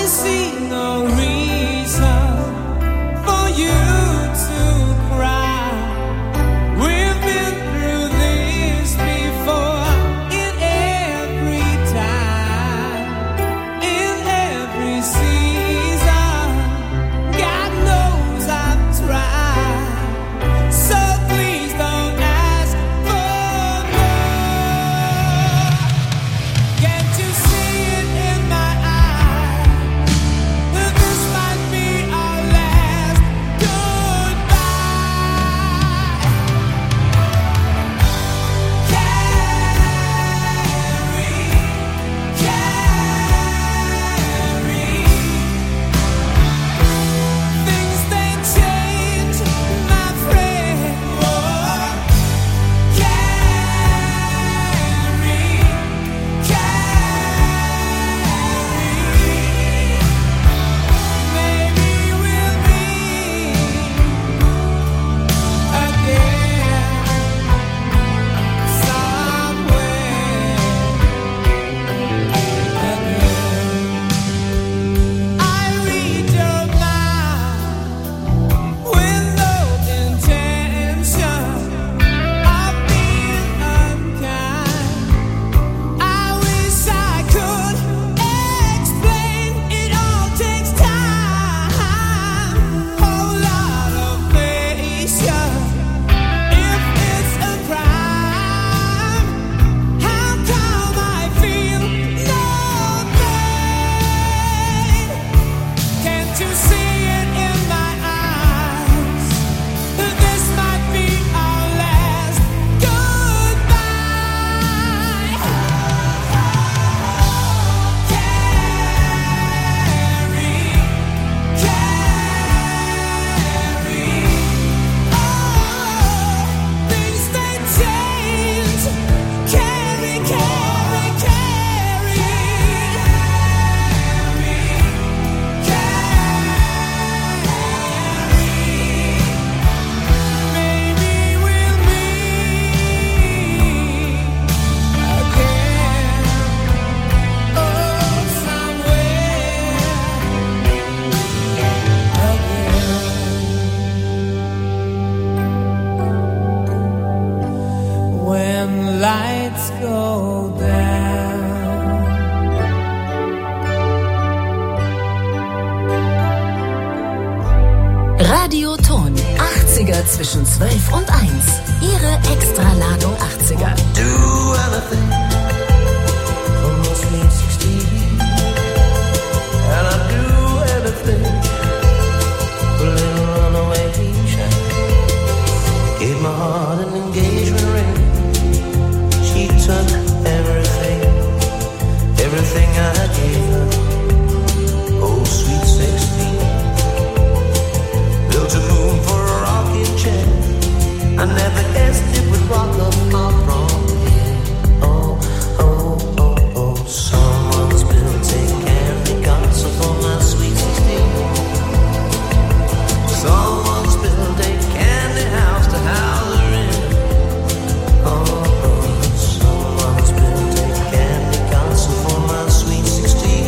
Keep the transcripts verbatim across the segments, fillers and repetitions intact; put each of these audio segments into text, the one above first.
Radioton achtziger zwischen zwölf und eins. Ihre Extraladung achtziger. Do anything for my sweet sixteen. And I do anything for a little runaway child. Gave my heart an engagement ring. She took everything, everything I gave her. Oh, sweet sixteen. Built a moon for a rocking chair. I never guessed it would rock up my prom here. Oh, oh, oh, oh. Someone's built a candy castle for my sweet sixteen. Someone's built a candy house to house her in. Oh, oh. Someone's built a candy castle for my sweet sixteen.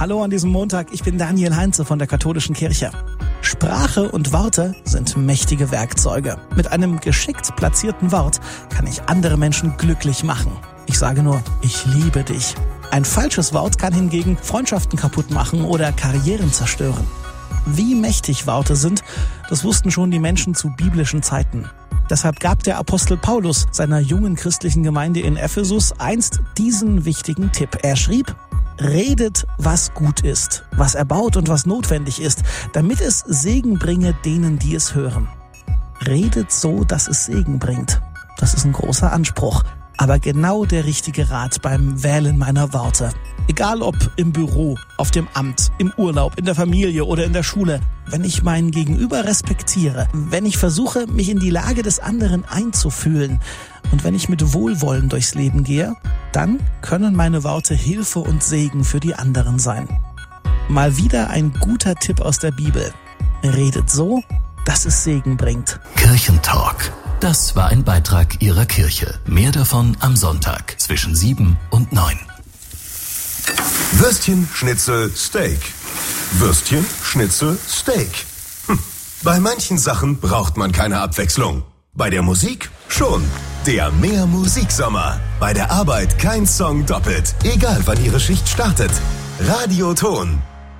Hallo an diesem Montag, ich bin Daniel Heinze von der Katholischen Kirche. Sprache und Worte sind mächtige Werkzeuge. Mit einem geschickt platzierten Wort kann ich andere Menschen glücklich machen. Ich sage nur, ich liebe dich. Ein falsches Wort kann hingegen Freundschaften kaputt machen oder Karrieren zerstören. Wie mächtig Worte sind, das wussten schon die Menschen zu biblischen Zeiten. Deshalb gab der Apostel Paulus seiner jungen christlichen Gemeinde in Ephesus einst diesen wichtigen Tipp. Er schrieb: Redet, was gut ist, was erbaut und was notwendig ist, damit es Segen bringe denen, die es hören. Redet so, dass es Segen bringt. Das ist ein großer Anspruch, aber genau der richtige Rat beim Wählen meiner Worte. Egal ob im Büro, auf dem Amt, im Urlaub, in der Familie oder in der Schule. Wenn ich meinen Gegenüber respektiere, wenn ich versuche, mich in die Lage des anderen einzufühlen und wenn ich mit Wohlwollen durchs Leben gehe, dann können meine Worte Hilfe und Segen für die anderen sein. Mal wieder ein guter Tipp aus der Bibel. Redet so, dass es Segen bringt. Kirchentalk. Das war ein Beitrag Ihrer Kirche. Mehr davon am Sonntag zwischen sieben und neun. Würstchen, Schnitzel, Steak. Würstchen, Schnitzel, Steak. Hm. Bei manchen Sachen braucht man keine Abwechslung. Bei der Musik schon. Der Mehr Musiksommer. Bei der Arbeit kein Song doppelt. Egal wann Ihre Schicht startet. Radioton.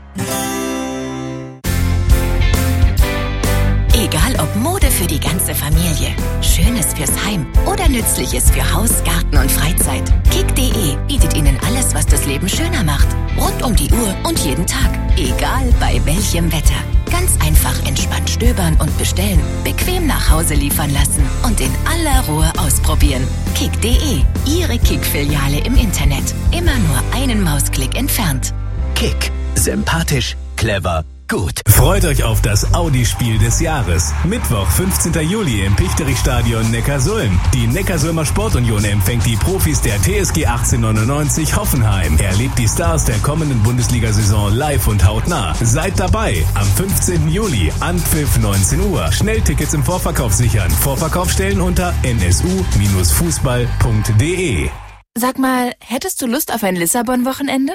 Egal ob Mode für die ganze Familie, Schönes fürs Heim oder Nützliches für Haus, Garten und Freizeit. kick punkt de bietet Ihnen alles, was das Leben schöner macht. Rund um die Uhr und jeden Tag. Egal bei welchem Wetter. Ganz einfach entspannt stöbern und bestellen, bequem nach Hause liefern lassen und in aller Ruhe ausprobieren. kick punkt de, Ihre Kick-Filiale im Internet. Immer nur einen Mausklick entfernt. Kick. Sympathisch, clever, gut. Freut euch auf das Audi-Spiel des Jahres. Mittwoch, fünfzehnten Juli im Pichterich-Stadion Neckarsulm. Die Neckarsulmer Sportunion empfängt die Profis der T S G achtzehnhundertneunundneunzig Hoffenheim. Erlebt die Stars der kommenden Bundesliga-Saison live und hautnah. Seid dabei am fünfzehnten Juli, Anpfiff neunzehn Uhr. Schnelltickets im Vorverkauf sichern. Vorverkaufsstellen unter n s u fußball punkt de. Sag mal, hättest du Lust auf ein Lissabon-Wochenende?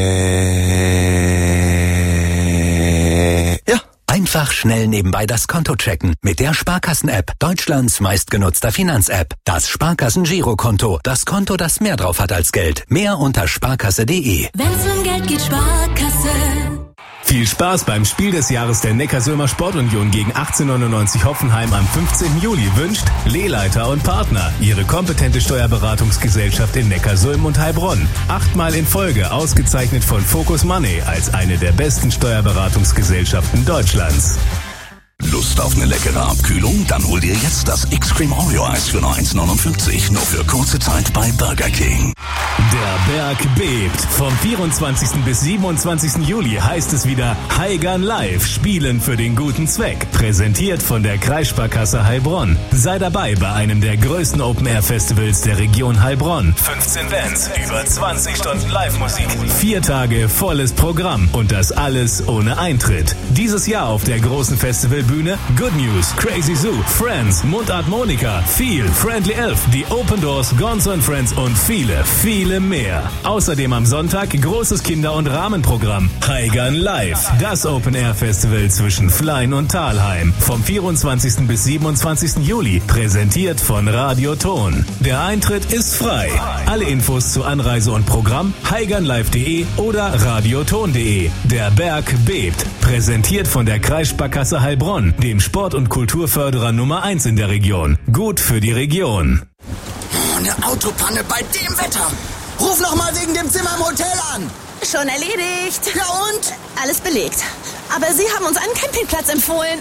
Äh, ja. Einfach schnell nebenbei das Konto checken mit der Sparkassen-App, Deutschlands meistgenutzter Finanz-App. Das Sparkassen-Girokonto, das Konto, das mehr drauf hat als Geld. Mehr unter sparkasse punkt de. Wenn's um Geld geht, Sparkasse. Viel Spaß beim Spiel des Jahres der Neckarsulmer Sportunion gegen achtzehnhundertneunundneunzig Hoffenheim am fünfzehnten Juli wünscht Lehleiter und Partner, Ihre kompetente Steuerberatungsgesellschaft in Neckarsulm und Heilbronn. Achtmal in Folge ausgezeichnet von Focus Money als eine der besten Steuerberatungsgesellschaften Deutschlands. Lust auf eine leckere Abkühlung? Dann hol dir jetzt das X-Cream Oreo Eis für nur eins neunundfünfzig. Nur für kurze Zeit bei Burger King. Der Berg bebt. Vom vierundzwanzigsten bis siebenundzwanzigsten Juli heißt es wieder Heigern Live, Spielen für den guten Zweck. Präsentiert von der Kreissparkasse Heilbronn. Sei dabei bei einem der größten Open-Air-Festivals der Region Heilbronn. fünfzehn Bands, über zwanzig Stunden Live-Musik. Vier Tage volles Programm und das alles ohne Eintritt. Dieses Jahr auf der großen Festivalbühne Good News, Crazy Zoo, Friends, Mundart Monika, Feel, Friendly Elf, die Open Doors, Gonzo and Friends und viele, viele mehr. Außerdem am Sonntag großes Kinder- und Rahmenprogramm Heigern Live, das Open-Air-Festival zwischen Flein und Thalheim. Vom vierundzwanzigsten bis siebenundzwanzigsten Juli, präsentiert von Radioton. Der Eintritt ist frei. Alle Infos zu Anreise und Programm heigernlive punkt de oder radioton punkt de. Der Berg bebt, präsentiert von der Kreissparkasse Heilbronn, dem Sport- und Kulturförderer Nummer eins in der Region. Gut für die Region. Eine Autopanne bei dem Wetter. Ruf noch mal wegen dem Zimmer im Hotel an. Schon erledigt. Ja und? Alles belegt. Aber Sie haben uns einen Campingplatz empfohlen.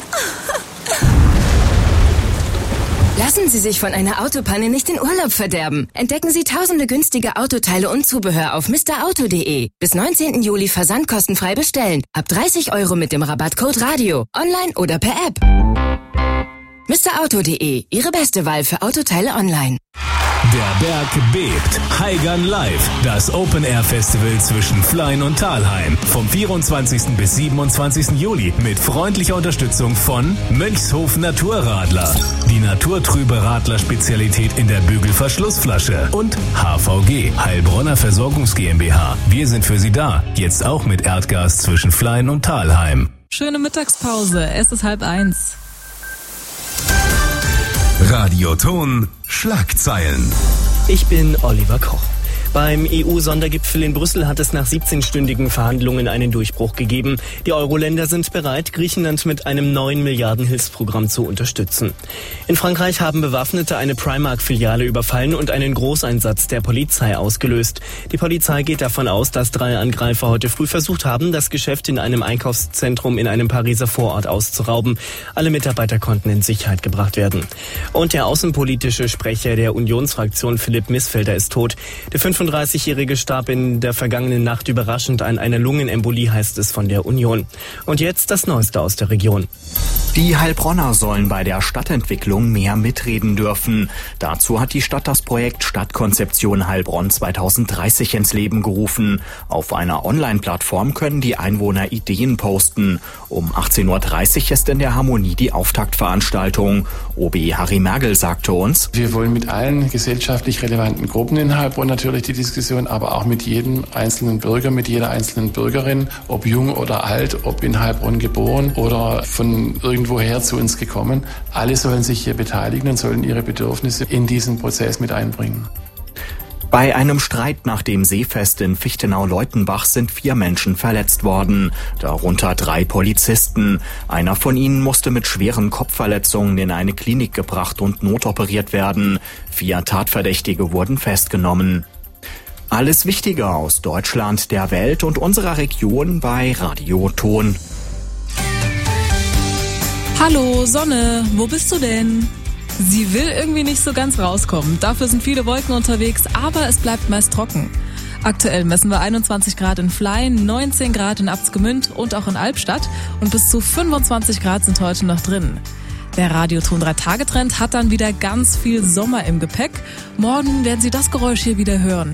Lassen Sie sich von einer Autopanne nicht den Urlaub verderben. Entdecken Sie tausende günstige Autoteile und Zubehör auf mister auto punkt de. Bis neunzehnten Juli versandkostenfrei bestellen. Ab dreißig Euro mit dem Rabattcode Radio. Online oder per App. mister auto punkt de. Ihre beste Wahl für Autoteile online. Der Berg bebt. Haigern Live. Das Open-Air-Festival zwischen Flein und Thalheim. Vom vierundzwanzigsten bis siebenundzwanzigsten Juli. Mit freundlicher Unterstützung von Mönchshof Naturradler. Die naturtrübe Radler-Spezialität in der Bügelverschlussflasche. Und H V G. Heilbronner Versorgungs GmbH. Wir sind für Sie da. Jetzt auch mit Erdgas zwischen Flein und Thalheim. Schöne Mittagspause. Es ist halb eins. Radioton Schlagzeilen. Ich bin Oliver Koch. Beim E U-Sondergipfel in Brüssel hat es nach siebzehnstündigen Verhandlungen einen Durchbruch gegeben. Die Euro-Länder sind bereit, Griechenland mit einem neun Milliarden Hilfsprogramm zu unterstützen. In Frankreich haben Bewaffnete eine Primark-Filiale überfallen und einen Großeinsatz der Polizei ausgelöst. Die Polizei geht davon aus, dass drei Angreifer heute früh versucht haben, das Geschäft in einem Einkaufszentrum in einem Pariser Vorort auszurauben. Alle Mitarbeiter konnten in Sicherheit gebracht werden. Und der außenpolitische Sprecher der Unionsfraktion Philipp Missfelder ist tot. Der fünfunddreißigjährige starb in der vergangenen Nacht überraschend an einer Lungenembolie, heißt es von der Union. Und jetzt das Neueste aus der Region. Die Heilbronner sollen bei der Stadtentwicklung mehr mitreden dürfen. Dazu hat die Stadt das Projekt Stadtkonzeption Heilbronn zweitausenddreißig ins Leben gerufen. Auf einer Online-Plattform können die Einwohner Ideen posten. Um achtzehn Uhr dreißig ist in der Harmonie die Auftaktveranstaltung. O B Harry Mergel sagte uns: Wir wollen mit allen gesellschaftlich relevanten Gruppen in Heilbronn natürlich die Diskussion, aber auch mit jedem einzelnen Bürger, mit jeder einzelnen Bürgerin, ob jung oder alt, ob in Heilbronn geboren oder von irgendwoher zu uns gekommen. Alle sollen sich hier beteiligen und sollen ihre Bedürfnisse in diesen Prozess mit einbringen. Bei einem Streit nach dem Seefest in Fichtenau-Leutenbach sind vier Menschen verletzt worden, darunter drei Polizisten. Einer von ihnen musste mit schweren Kopfverletzungen in eine Klinik gebracht und notoperiert werden. Vier Tatverdächtige wurden festgenommen. Alles Wichtige aus Deutschland, der Welt und unserer Region bei Radioton. Hallo Sonne, wo bist du denn? Sie will irgendwie nicht so ganz rauskommen. Dafür sind viele Wolken unterwegs, aber es bleibt meist trocken. Aktuell messen wir einundzwanzig Grad in Flein, neunzehn Grad in Abtsgemünd und auch in Albstadt und bis zu fünfundzwanzig Grad sind heute noch drin. Der Radioton drei Tage Trend hat dann wieder ganz viel Sommer im Gepäck. Morgen werden Sie das Geräusch hier wieder hören.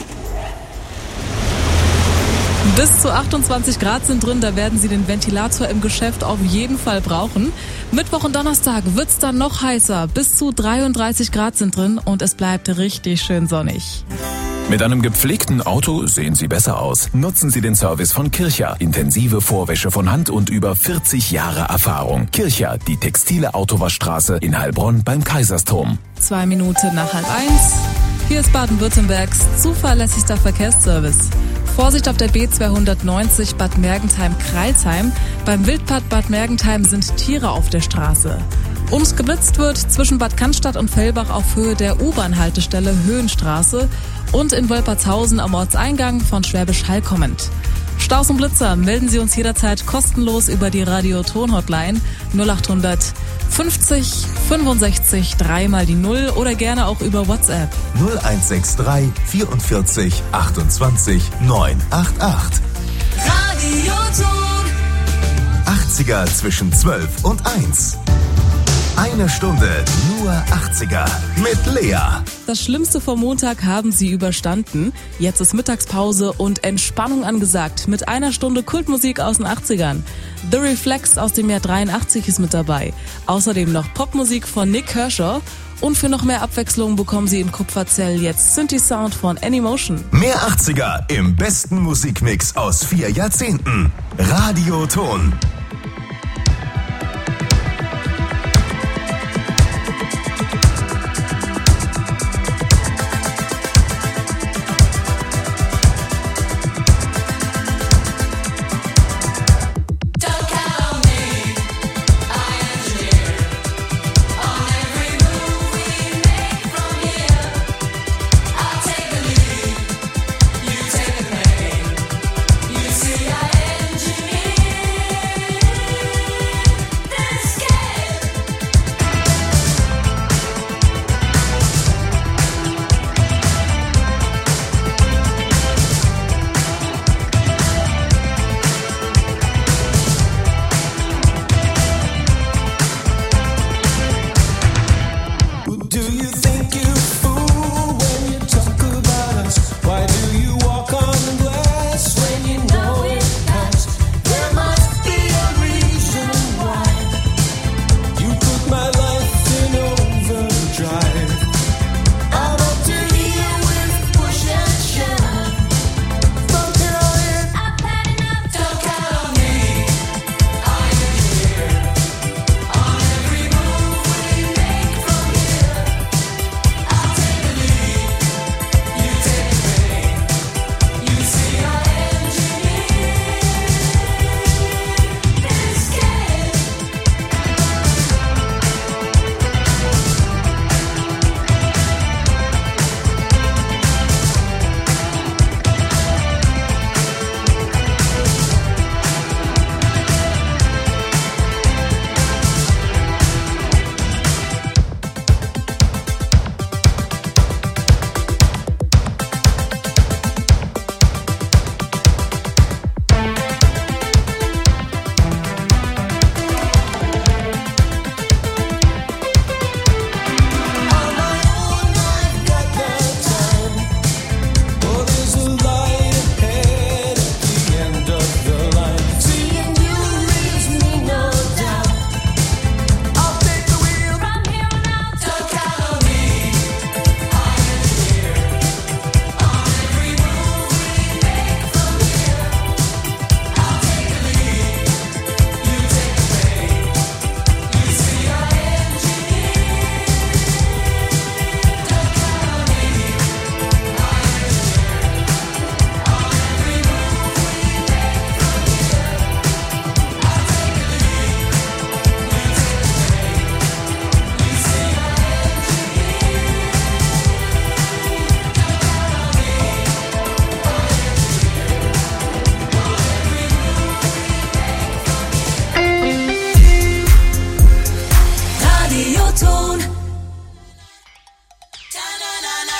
Bis zu achtundzwanzig Grad sind drin, da werden Sie den Ventilator im Geschäft auf jeden Fall brauchen. Mittwoch und Donnerstag wird's dann noch heißer. Bis zu dreiunddreißig Grad sind drin und es bleibt richtig schön sonnig. Mit einem gepflegten Auto sehen Sie besser aus. Nutzen Sie den Service von Kircher. Intensive Vorwäsche von Hand und über vierzig Jahre Erfahrung. Kircher, die textile Autowaschstraße in Heilbronn beim Kaisersturm. Zwei Minuten nach halb eins. Hier ist Baden-Württembergs zuverlässigster Verkehrsservice. Vorsicht auf der B zweihundertneunzig Bad Mergentheim-Kreilsheim. Beim Wildbad Bad Mergentheim sind Tiere auf der Straße. Und geblitzt wird zwischen Bad Cannstatt und Fellbach auf Höhe der U-Bahn-Haltestelle Höhenstraße und in Wolpertshausen am Ortseingang von Schwäbisch Hall kommend. Staus und Blitzer melden Sie uns jederzeit kostenlos über die Radioton-Hotline null achthundert fünfzig fünfundsechzig drei mal die null oder gerne auch über WhatsApp. null eins sechs drei vierundvierzig achtundzwanzig neunhundertachtzig. Radioton. achtziger zwischen zwölf und eins. Eine Stunde nur achtziger mit Lea. Das Schlimmste vom Montag haben Sie überstanden. Jetzt ist Mittagspause und Entspannung angesagt mit einer Stunde Kultmusik aus den achtzigern. The Reflex aus dem Jahr dreiundachtzig ist mit dabei. Außerdem noch Popmusik von Nick Kershaw. Und für noch mehr Abwechslung bekommen Sie im Kupferzell jetzt Synthi-Sound von Anymotion. Mehr achtziger im besten Musikmix aus vier Jahrzehnten. Radioton. You see, I engineer.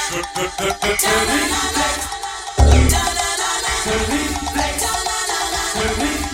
Terrible.